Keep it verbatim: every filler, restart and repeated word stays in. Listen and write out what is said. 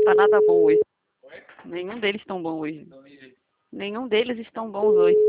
tá nada bom hoje. Oi? Nenhum deles estão bom hoje. Então, me diz. Nenhum deles estão bons hoje.